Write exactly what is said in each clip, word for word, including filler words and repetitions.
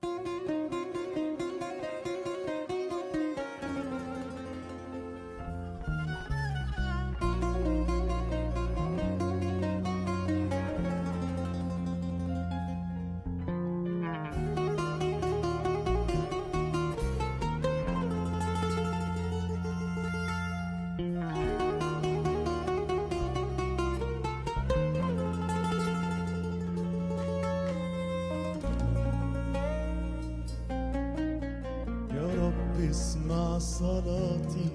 اسمع صلاتي،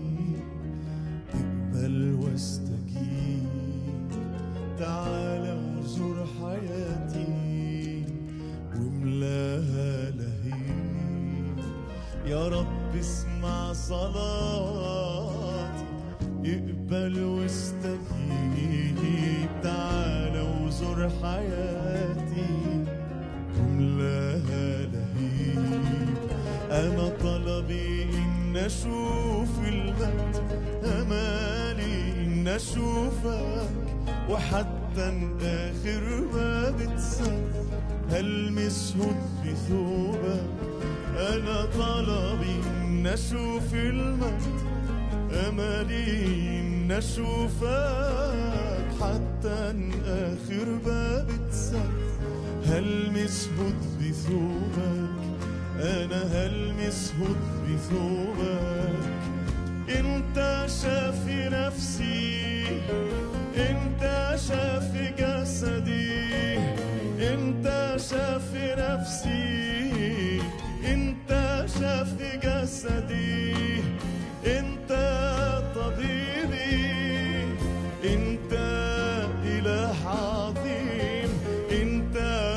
اقبل واستجيب. تعال وزور حياتي واملاها لهيب. يا رب اسمع صلاتي، اقبل واستجيب. تعال وزور حياتي واملاها لهيب. أنا طلبي إن أشوف المجد، أمالي إن أشوفك، وحتى آخر ما بتسد هلمس هد بثوبك. أنا طلبي إن أشوف المجد، أمالي إن أشوفك، حتى آخر ما بتسد هلمس هد بثوبك. أنا هلمس هد بثوبك. أنت شافي نفسي، أنت شافي جسدي، أنت شافي نفسي، أنت شافي جسدي، أنت طبيبي، أنت إله عظيم، أنت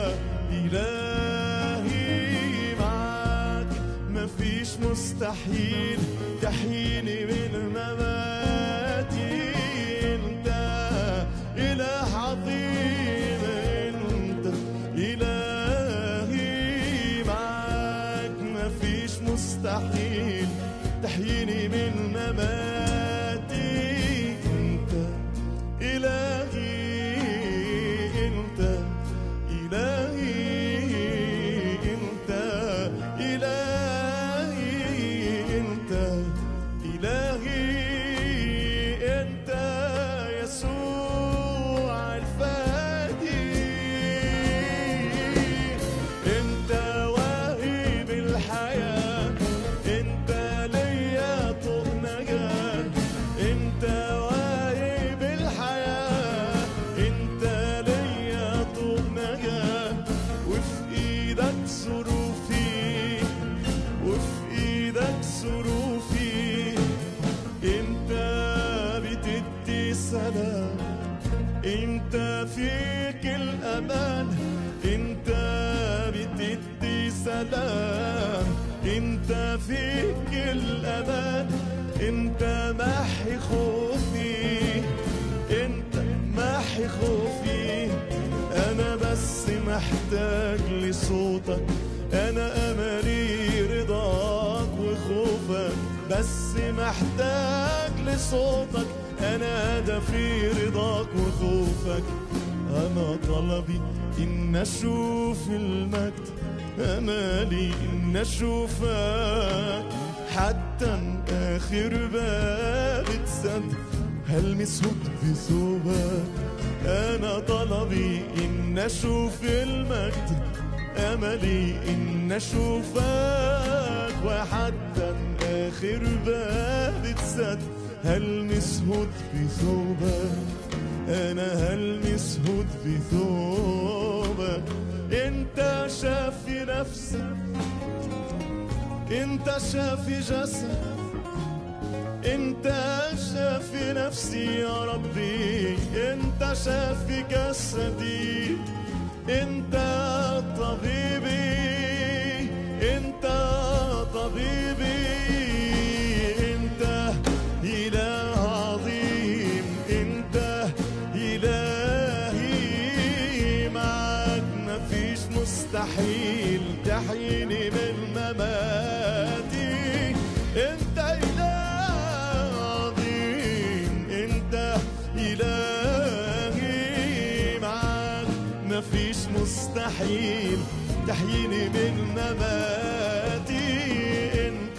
إلهي، معاك مفيش مستحيل تحييني من مماتي. أنت إله عظيم، أنت إلهي، معاك مفيش مستحيل تحييني من مماتي. أنت إلهي، أنت إلهي، أنت إلهي، أنت إلهي، أنت يسوع الفادي. أنت واهب الحياة، أنت ليا طوق نجاة. أنت واهب الحياة، أنت ليا طوق نجاة. وفي إيدك ظروفي، وفي إيدك ظروفي. أنت بتدي سلام، أنت فيك الأمان، أنت بتدي سلام، أنت فيك الأمان. أنت محي خوفي، أنت محي خوفي. أنا بس محتاج لصوتك، أنا أملي رضاك وخوفك. بس محتاج لصوتك، أنا هدفي رضاك وخوفك. أنا طلبي إن أشوف المجد، أمالي إن أشوفك، حتى آخر باب اتسد هلمس هد بثوبك. أنا طلبي إن أشوف المجد، أملي إن أشوفك، وحتى آخر باب اتسد هلمس هد بثوبك. أنا هلمس هد بثوبك. أنت شافي نفسك، أنت شافي جسد، أنت شافي نفسي يا ربي، أنت شافي جسدي، أنت طبيبي، أنت طبيبي، أنت إله عظيم، أنت إلهي، معك مفيش مستحيل تحييني من مماتي. أنت إله عظيم، أنت إلهي، معك مفيش مستحيل تحييني من مماتي. انت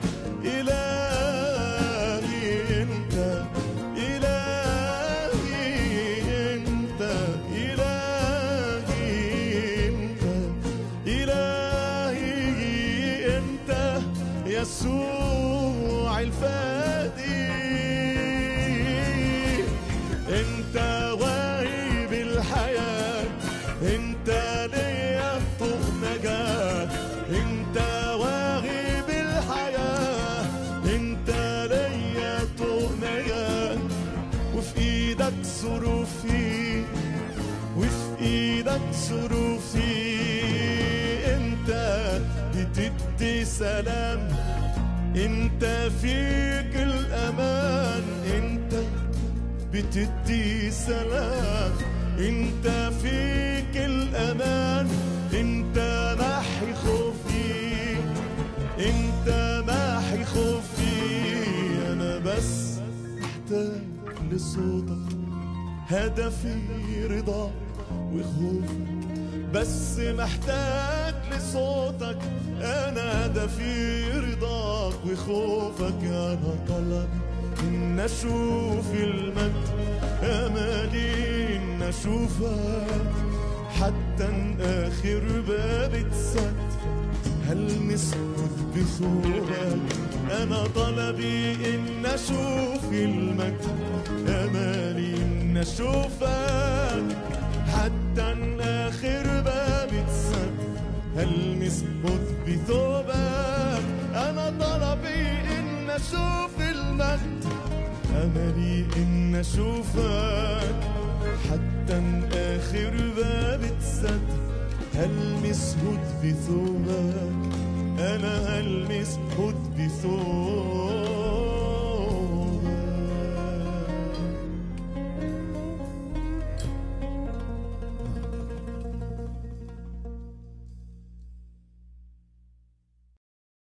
إلهي، انت إلهي، انت إلهي، انت إلهي، انت يسوع الفادي. انت واهب الحياة، انت ليا طوق نجاة. انت واهب الحياة، انت ليا طوق نجاة. وفي ايدك ظروفي، وفي ايدك ظروفي. انت بتدي سلام، انت فيك الامان. انت بتدي سلام، انت فيك الامان. انت محي خوفي، انت محي خوفي. انا بس محتاج لصوتك، هدفي رضاك وخوفك. بس محتاج لصوتك، انا هدفي رضاك وخوفك. انا طلبي ان اشوف المجد، امالي ان اشوفك حتى اخر باب اتسد. هلمس بثوبك، انا طلبي ان اشوف المجد، امالي ان اشوفك حتى اخر باب اتسد. هلمس بثوبك، انا طلبي ان اشوف المجد، املي ان اشوفك حتى اخر باب اتسد. هلمس بثوبك، انا هلمس بثوبك.